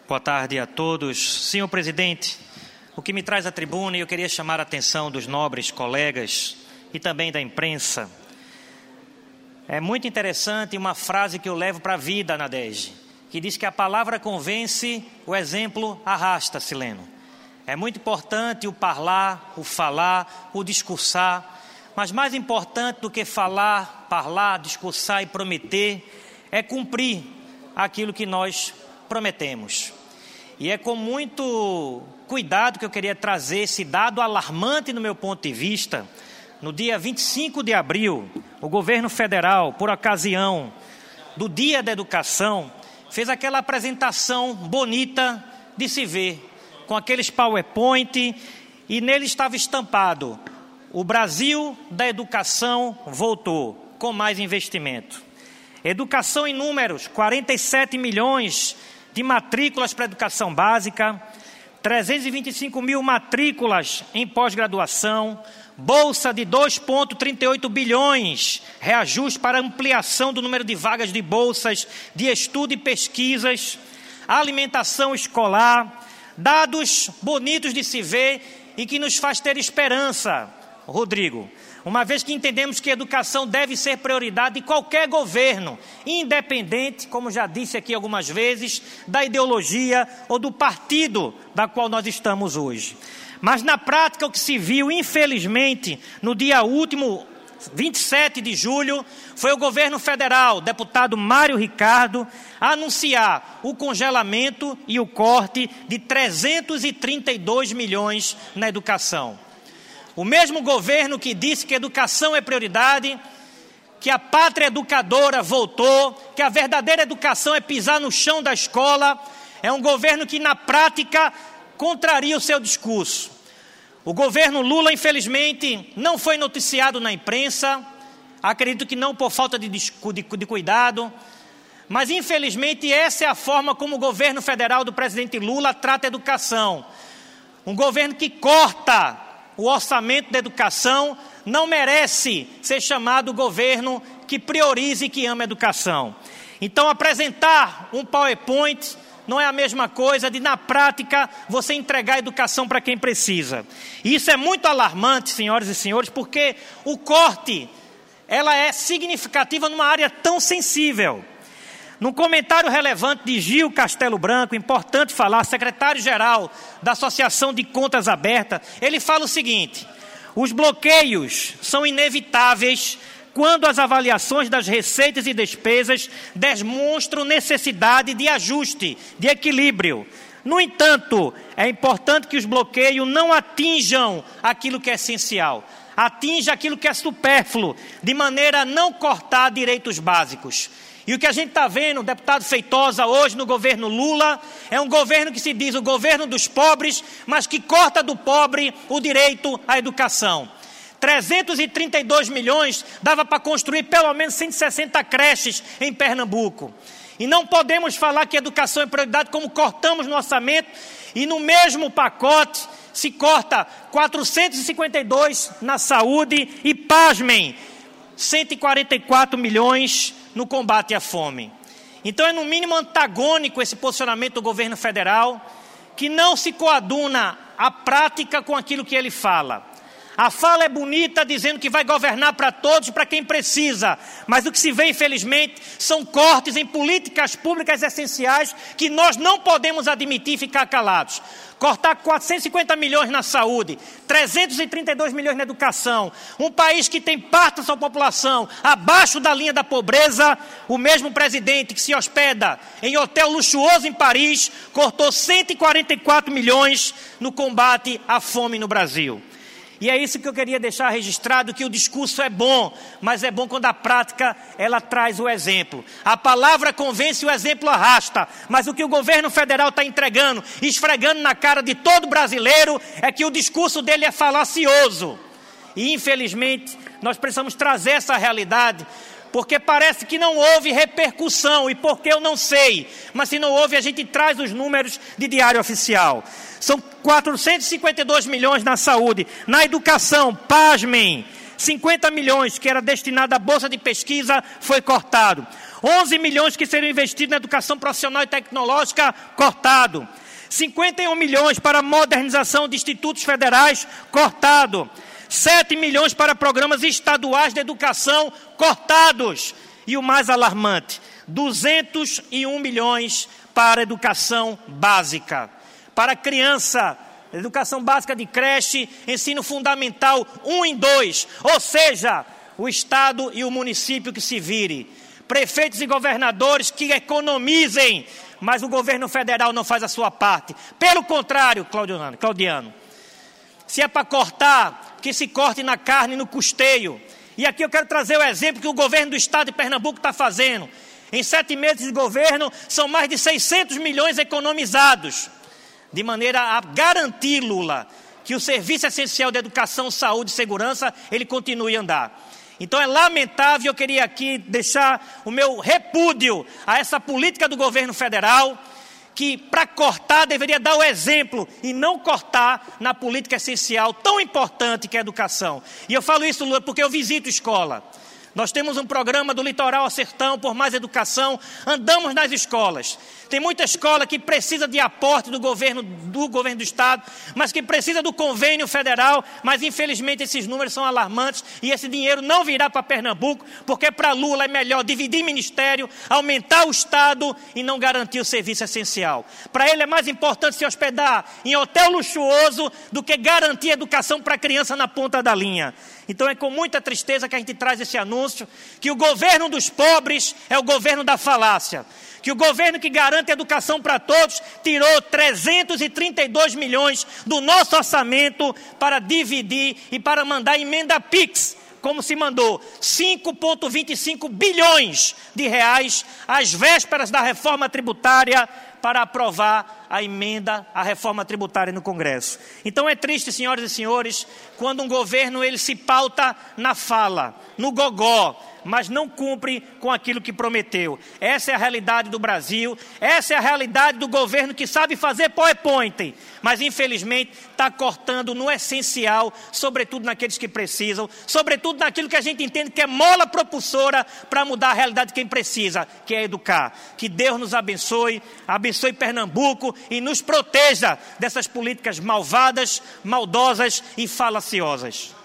Boa tarde a todos. Senhor presidente, o que me traz à tribuna, e eu queria chamar a atenção dos nobres colegas e também da imprensa, é muito interessante uma frase que eu levo para a vida na DEG, que diz que a palavra convence, o exemplo arrasta, Sileno. É muito importante o falar, o discursar, mas mais importante do que falar, discursar e prometer, é cumprir aquilo que nós prometemos. E é com muito cuidado que eu queria trazer esse dado alarmante no meu ponto de vista. No dia 25 de abril, o governo federal, por ocasião do Dia da Educação, fez aquela apresentação bonita de se ver, com aqueles PowerPoint, e nele estava estampado: o Brasil da educação voltou, com mais investimento. Educação em números, 47 milhões de matrículas para a educação básica, 325 mil matrículas em pós-graduação, bolsa de 2,38 bilhões, reajuste para ampliação do número de vagas de bolsas de estudo e pesquisas, alimentação escolar, dados bonitos de se ver e que nos faz ter esperança, Rodrigo, uma vez que entendemos que a educação deve ser prioridade de qualquer governo, independente, como já disse aqui algumas vezes, da ideologia ou do partido da qual nós estamos hoje. Mas na prática o que se viu, infelizmente, no dia último, 27 de julho, foi o governo federal, deputado Mário Ricardo, anunciar o congelamento e o corte de 332 milhões na educação. O mesmo governo que disse que a educação é prioridade, que a pátria educadora voltou, que a verdadeira educação é pisar no chão da escola, é um governo que na prática contraria o seu discurso. O governo Lula, infelizmente, não foi noticiado na imprensa, acredito que não por falta de cuidado, mas infelizmente essa é a forma como o governo federal do presidente Lula trata a educação. Um governo que corta o orçamento da educação não merece ser chamado governo que priorize e que ama a educação. Então, apresentar um PowerPoint não é a mesma coisa de, na prática, você entregar a educação para quem precisa. E isso é muito alarmante, senhoras e senhores, porque o corte, ela é significativa numa área tão sensível. Num comentário relevante de Gil Castelo Branco, importante falar, secretário-geral da Associação de Contas Abertas, ele fala o seguinte: os bloqueios são inevitáveis quando as avaliações das receitas e despesas demonstram necessidade de ajuste, de equilíbrio. No entanto, é importante que os bloqueios não atinjam aquilo que é essencial, atinja aquilo que é supérfluo, de maneira a não cortar direitos básicos. E o que a gente está vendo, deputado Feitosa, hoje no governo Lula, é um governo que se diz o governo dos pobres, mas que corta do pobre o direito à educação. 332 milhões dava para construir pelo menos 160 creches em Pernambuco. E não podemos falar que a educação é prioridade como cortamos no orçamento e no mesmo pacote se corta 452 na saúde e, pasmem, 144 milhões no combate à fome. Então é no mínimo antagônico esse posicionamento do governo federal, que não se coaduna a prática com aquilo que ele fala. A fala é bonita, dizendo que vai governar para todos, para quem precisa, mas o que se vê, infelizmente, são cortes em políticas públicas essenciais que nós não podemos admitir e ficar calados. Cortar 450 milhões na saúde, 332 milhões na educação, um país que tem parte da sua população abaixo da linha da pobreza, o mesmo presidente que se hospeda em hotel luxuoso em Paris, cortou 144 milhões no combate à fome no Brasil. E é isso que eu queria deixar registrado, que o discurso é bom, mas é bom quando a prática ela traz o exemplo. A palavra convence, o exemplo arrasta, mas o que o governo federal está entregando, esfregando na cara de todo brasileiro, é que o discurso dele é falacioso. E infelizmente nós precisamos trazer essa realidade, porque parece que não houve repercussão, e porque eu não sei, mas se não houve, a gente traz os números de diário oficial. São 452 milhões na saúde, na educação, pasmem, 50 milhões que era destinado à bolsa de pesquisa foi cortado. 11 milhões que seriam investidos na educação profissional e tecnológica, cortado. 51 milhões para modernização de institutos federais, cortado. 7 milhões para programas estaduais de educação, cortados. E o mais alarmante, 201 milhões para educação básica. Para criança, educação básica de creche, ensino fundamental 1 e 2. Ou seja, o Estado e o município que se vire. Prefeitos e governadores que economizem, mas o governo federal não faz a sua parte. Pelo contrário, Claudiano, se é para cortar, que se corte na carne e no custeio. E aqui eu quero trazer o exemplo que o governo do estado de Pernambuco está fazendo. Em 7 meses de governo, são mais de 600 milhões economizados, de maneira a garantir, Lula, que o serviço essencial de educação, saúde e segurança, ele continue a andar. Então é lamentável, eu queria aqui deixar o meu repúdio a essa política do governo federal, que para cortar deveria dar o exemplo e não cortar na política essencial tão importante que é a educação. E eu falo isso, Lula, porque eu visito escola. Nós temos um programa do Litoral ao Sertão por mais educação, andamos nas escolas. Tem muita escola que precisa de aporte do governo do estado, mas que precisa do convênio federal, mas infelizmente esses números são alarmantes e esse dinheiro não virá para Pernambuco, porque para Lula é melhor dividir ministério, aumentar o estado e não garantir o serviço essencial. Para ele é mais importante se hospedar em hotel luxuoso do que garantir educação para a criança na ponta da linha. Então é com muita tristeza que a gente traz esse anúncio, que o governo dos pobres é o governo da falácia. Que o governo que garante educação para todos tirou 332 milhões do nosso orçamento para dividir e para mandar emenda PIX, como se mandou 5,25 bilhões de reais às vésperas da reforma tributária para aprovar a emenda à reforma tributária no Congresso. Então é triste, senhoras e senhores, quando um governo ele se pauta na fala, no gogó, mas não cumpre com aquilo que prometeu. Essa é a realidade do Brasil, essa é a realidade do governo que sabe fazer PowerPoint, mas infelizmente está cortando no essencial, sobretudo naqueles que precisam, sobretudo naquilo que a gente entende que é mola propulsora para mudar a realidade de quem precisa, que é educar. Que Deus nos abençoe, abençoe Pernambuco e nos proteja dessas políticas malvadas, maldosas e falaciosas.